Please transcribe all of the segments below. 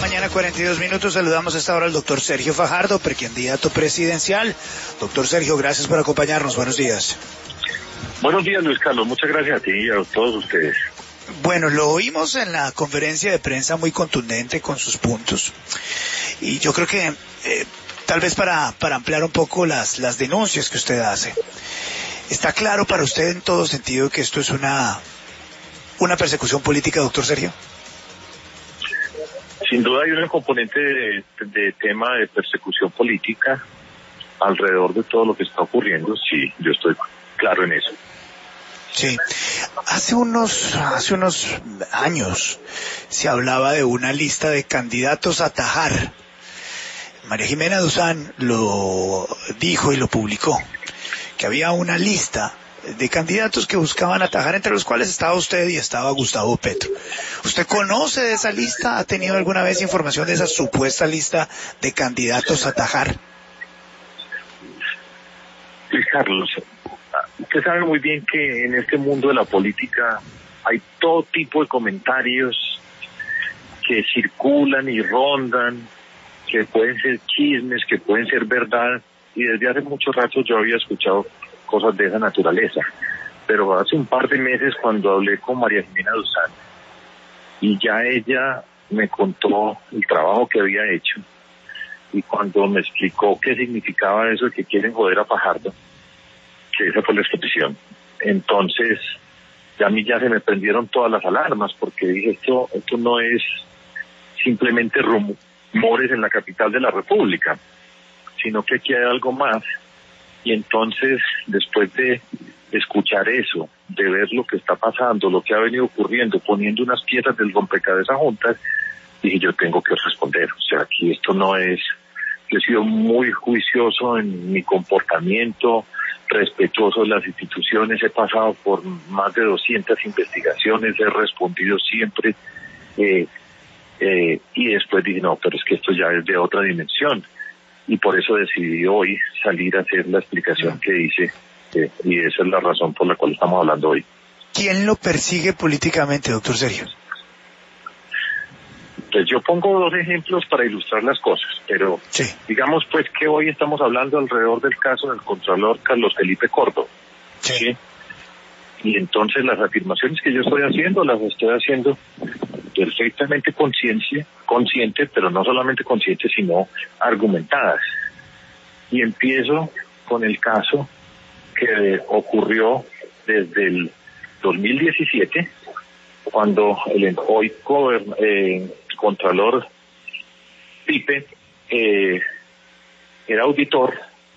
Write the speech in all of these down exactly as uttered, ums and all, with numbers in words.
mañana, cuarenta y dos minutos. Saludamos a esta hora al doctor Sergio Fajardo, precandidato presidencial. Doctor Sergio, gracias por acompañarnos. Buenos días. Buenos días, Luis Carlos. Muchas gracias a ti y a todos ustedes. Bueno, lo oímos en la conferencia de prensa muy contundente con sus puntos. Y yo creo que eh, tal vez para, para ampliar un poco las, las denuncias que usted hace. ¿Está claro para usted en todo sentido que esto es una, una persecución política, doctor Sergio? Sin duda hay un componente de, de tema de persecución política alrededor de todo lo que está ocurriendo. Sí, yo estoy claro en eso. Sí. Hace unos, hace unos años se hablaba de una lista de candidatos a atajar. María Jimena Duzán lo dijo y lo publicó, que había una lista de candidatos que buscaban atajar, entre los cuales estaba usted y estaba Gustavo Petro. ¿Usted conoce de esa lista? ¿Ha tenido alguna vez información de esa supuesta lista de candidatos a atajar? Luis Carlos, usted sabe muy bien que en este mundo de la política hay todo tipo de comentarios que circulan y rondan, que pueden ser chismes, que pueden ser verdad, y desde hace mucho rato yo había escuchado cosas de esa naturaleza. Pero hace un par de meses, cuando hablé con María Jimena Duzán, y ya ella me contó el trabajo que había hecho, y cuando me explicó qué significaba eso de que quieren joder a Fajardo, que esa fue la expresión, entonces ya a mí ya se me prendieron todas las alarmas, porque dije, esto, esto no es simplemente rumores en la capital de la República, sino que aquí hay algo más. Y entonces, después de escuchar eso, de ver lo que está pasando, lo que ha venido ocurriendo, poniendo unas piezas del rompecabezas juntas, dije, yo tengo que responder. O sea, aquí esto no es... Yo he sido muy juicioso en mi comportamiento, respetuoso de las instituciones, he pasado por más de doscientas investigaciones, he respondido siempre, eh, eh, y después dije, no, pero es que esto ya es de otra dimensión. Y por eso decidí hoy salir a hacer la explicación que hice, eh, y esa es la razón por la cual estamos hablando hoy. ¿Quién lo persigue políticamente, doctor Sergio? Pues yo pongo dos ejemplos para ilustrar las cosas, pero sí. Digamos pues que hoy estamos hablando alrededor del caso del contralor Carlos Felipe Córdoba. Sí. ¿Sí? Y entonces las afirmaciones que yo estoy haciendo, las estoy haciendo perfectamente consciente, consciente, pero no solamente consciente, sino argumentadas. Y empiezo con el caso que ocurrió desde el dos mil diecisiete, cuando el hoy gobern, eh, contralor Pipe eh, era auditor,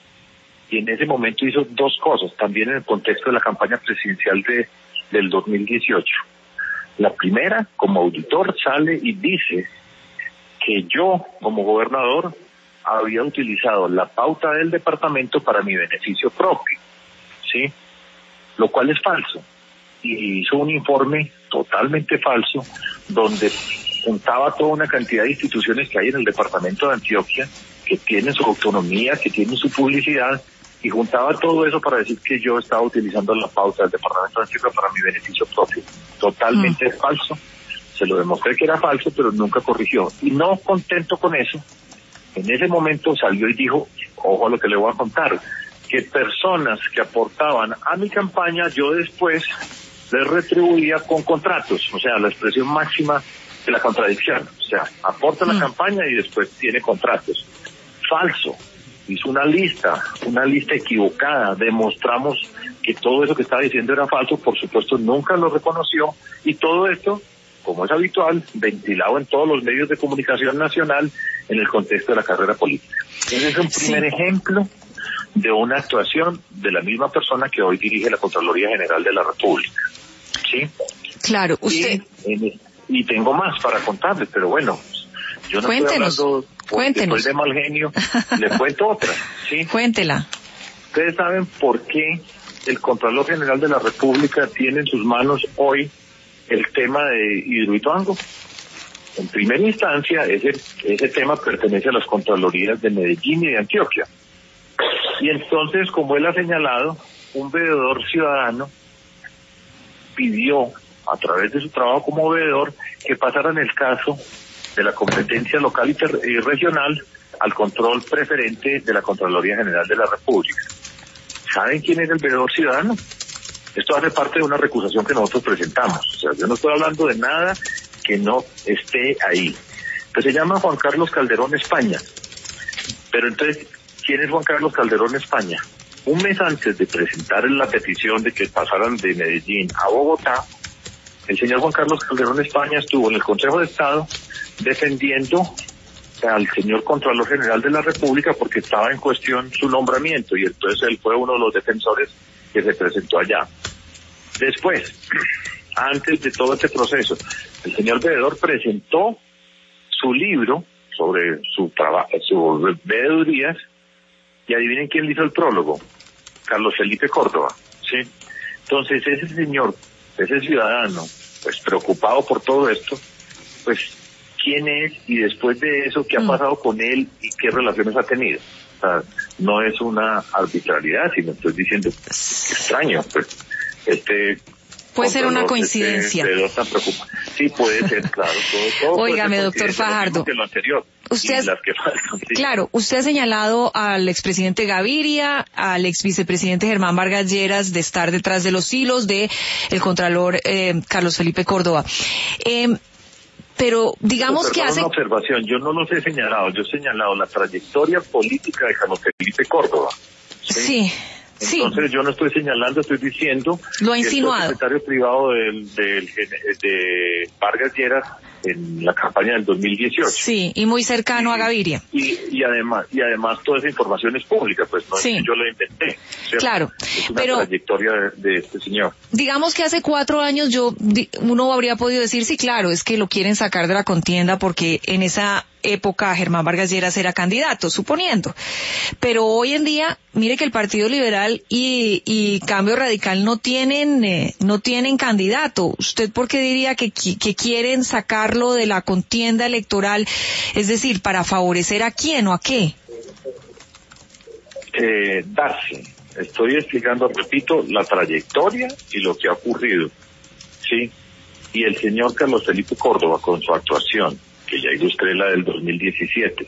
y en ese momento hizo dos cosas, también en el contexto de la campaña presidencial de del dos mil dieciocho. La primera, como auditor, sale y dice que yo, como gobernador, había utilizado la pauta del departamento para mi beneficio propio, ¿sí? Lo cual es falso. Y hizo un informe totalmente falso, donde juntaba toda una cantidad de instituciones que hay en el departamento de Antioquia, que tienen su autonomía, que tienen su publicidad, y juntaba todo eso para decir que yo estaba utilizando la pauta del departamento de Antioquia para mi beneficio propio. Totalmente mm. falso. Se lo demostré que era falso, pero nunca corrigió. Y no contento con eso, en ese momento salió y dijo, ojo a lo que le voy a contar, que personas que aportaban a mi campaña, yo después les retribuía con contratos. O sea, la expresión máxima de la contradicción. O sea, aporta mm. la campaña y después tiene contratos. Falso. Hizo una lista, una lista equivocada, demostramos que todo eso que estaba diciendo era falso, por supuesto nunca lo reconoció, y todo esto, como es habitual, ventilado en todos los medios de comunicación nacional en el contexto de la carrera política. Ese es un primer sí. ejemplo de una actuación de la misma persona que hoy dirige la Contraloría General de la República. ¿Sí? Claro, usted... Y, y tengo más para contarles, pero bueno, yo no Cuéntenos. estoy hablando... Cuéntenos. Estoy de mal genio, le cuento otra, ¿sí? Cuéntela. Ustedes saben por qué el Contralor General de la República tiene en sus manos hoy el tema de Hidroituango. En primera instancia, ese, ese tema pertenece a las Contralorías de Medellín y de Antioquia. Y entonces, como él ha señalado, un veedor ciudadano pidió, a través de su trabajo como veedor, que pasaran el caso de la competencia local y, ter- y regional al control preferente de la Contraloría General de la República. ¿Saben quién es el veedor ciudadano? Esto hace parte de una recusación que nosotros presentamos. O sea, yo no estoy hablando de nada que no esté ahí. Pues se llama Juan Carlos Calderón España. Pero entonces, ¿quién es Juan Carlos Calderón España? Un mes antes de presentar la petición de que pasaran de Medellín a Bogotá, el señor Juan Carlos Calderón España estuvo en el Consejo de Estado defendiendo al señor Contralor General de la República porque estaba en cuestión su nombramiento, y entonces él fue uno de los defensores que se presentó allá. Después, antes de todo este proceso, el señor veedor presentó su libro sobre su trabajo, sus veedurías, y adivinen quién le hizo el prólogo: Carlos Felipe Córdoba, ¿sí? Entonces ese señor, ese ciudadano, pues preocupado por todo esto, pues quién es, y después de eso qué ha pasado con él y qué relaciones ha tenido. O sea, no es una arbitrariedad, sino estoy diciendo extraño, pues este puede ser una coincidencia. Este, tan sí, puede ser, claro. Todo, todo Óigame, doctor Fajardo. Que lo anterior, usted has, las que faltan, sí. Claro, usted ha señalado al expresidente Gaviria, al ex vicepresidente Germán Vargas Lleras de estar detrás de los hilos de el contralor eh, Carlos Felipe Córdoba. Eh, Pero digamos Pero que hace... Una observación, yo no los he señalado, yo he señalado la trayectoria política de Carlos Felipe Córdoba. Sí, sí. Entonces sí. yo no estoy señalando, estoy diciendo... Lo ha insinuado. Que el secretario privado del, del, de Vargas Lleras en la campaña del dos mil dieciocho. Sí, y muy cercano y, a Gaviria. Y, y además y además toda esa información es pública, pues no sí. es que yo la inventé, ¿cierto? Claro, es una pero trayectoria de, de este señor. Digamos que hace cuatro años yo uno habría podido decir, sí, claro, es que lo quieren sacar de la contienda porque en esa época Germán Vargas Lleras era candidato, suponiendo. Pero hoy en día, mire que el Partido Liberal y, y Cambio Radical no tienen eh, no tienen candidato. ¿Usted por qué diría que, que quieren sacarlo de la contienda electoral? Es decir, ¿para favorecer a quién o a qué? Eh, darse. Estoy explicando, repito, la trayectoria y lo que ha ocurrido, ¿sí? Y el señor Carlos Felipe Córdoba, con su actuación, que ya ilustré la del dos mil diecisiete,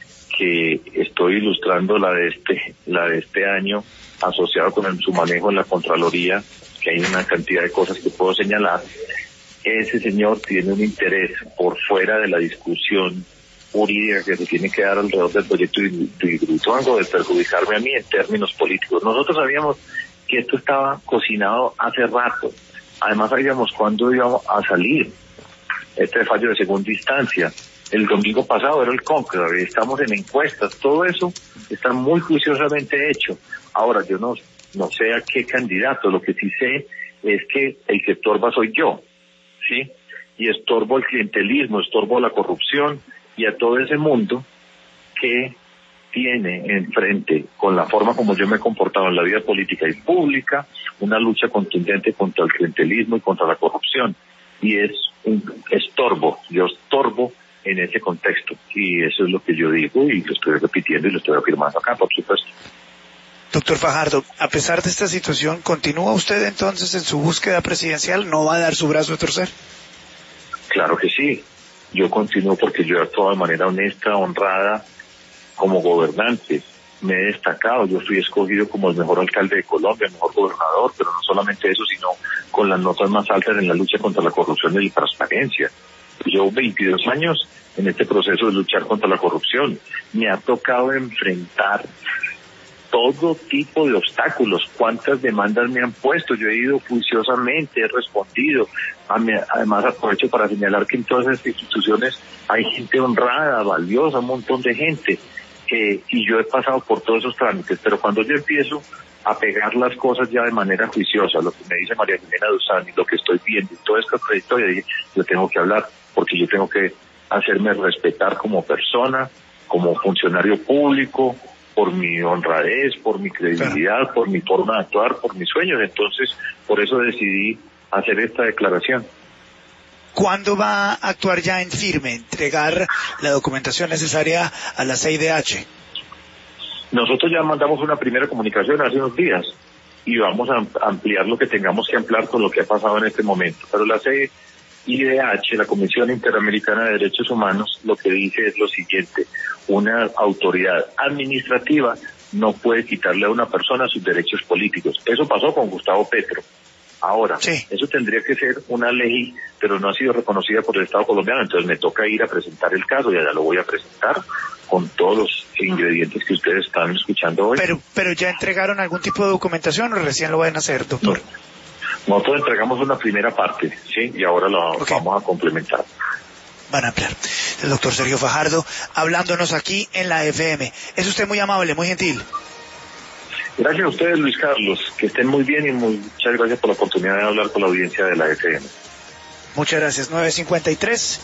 que estoy ilustrando la de este, la de este año, asociado con el, su manejo en la Contraloría, que hay una cantidad de cosas que puedo señalar. Ese señor tiene un interés por fuera de la discusión jurídica que se tiene que dar alrededor del proyecto de Hidroituango, de perjudicarme a mí en términos políticos. Nosotros sabíamos que esto estaba cocinado hace rato. Además sabíamos cuándo íbamos a salir este fallo de segunda instancia. El domingo pasado era el cónclave, estamos en encuestas, todo eso está muy juiciosamente hecho. Ahora, yo no, no sé a qué candidato, lo que sí sé es que el que estorba soy yo, ¿sí? Y estorbo el clientelismo, estorbo la corrupción y a todo ese mundo que tiene enfrente, con la forma como yo me he comportado en la vida política y pública, una lucha contundente contra el clientelismo y contra la corrupción. Y es un estorbo, yo estorbo en ese contexto. Y eso es lo que yo digo y lo estoy repitiendo y lo estoy afirmando acá, por supuesto. Doctor Fajardo, a pesar de esta situación, ¿continúa usted entonces en su búsqueda presidencial? ¿No va a dar su brazo a torcer? Claro que sí. Yo continúo porque yo he actuado de manera honesta, honrada, como gobernante. Me he destacado, yo fui escogido como el mejor alcalde de Colombia, el mejor gobernador, pero no solamente eso, sino con las notas más altas en la lucha contra la corrupción y la transparencia. Llevo veintidós años en este proceso de luchar contra la corrupción. Me ha tocado enfrentar todo tipo de obstáculos. ¿Cuántas demandas me han puesto? Yo he ido juiciosamente, he respondido. Además aprovecho para señalar que en todas estas instituciones hay gente honrada, valiosa, un montón de gente. Eh, y yo he pasado por todos esos trámites, pero cuando yo empiezo a pegar las cosas ya de manera juiciosa, lo que me dice María Jimena Duzán y lo que estoy viendo y toda esta trayectoria, dije, yo tengo que hablar porque yo tengo que hacerme respetar como persona, como funcionario público, por mi honradez, por mi credibilidad, claro, por mi forma de actuar, por mis sueños. Entonces, por eso decidí hacer esta declaración. ¿Cuándo va a actuar ya en firme, entregar la documentación necesaria a la C I D H? Nosotros ya mandamos una primera comunicación hace unos días y vamos a ampliar lo que tengamos que ampliar con lo que ha pasado en este momento. Pero la C, I D H, la Comisión Interamericana de Derechos Humanos, lo que dice es lo siguiente: una autoridad administrativa no puede quitarle a una persona sus derechos políticos. Eso pasó con Gustavo Petro. Ahora, sí. Eso tendría que ser una ley, pero no ha sido reconocida por el Estado colombiano, entonces me toca ir a presentar el caso, y allá lo voy a presentar con todos los ingredientes que ustedes están escuchando hoy. Pero, pero ¿ya entregaron algún tipo de documentación o recién lo van a hacer, doctor? No. Nosotros entregamos una primera parte, ¿sí? Y ahora lo okay. vamos a complementar. Van a ampliar. El doctor Sergio Fajardo, hablándonos aquí en la F M. Es usted muy amable, muy gentil. Gracias a ustedes, Luis Carlos. Que estén muy bien y muchas gracias por la oportunidad de hablar con la audiencia de la F M. Muchas gracias. nueve cincuenta y tres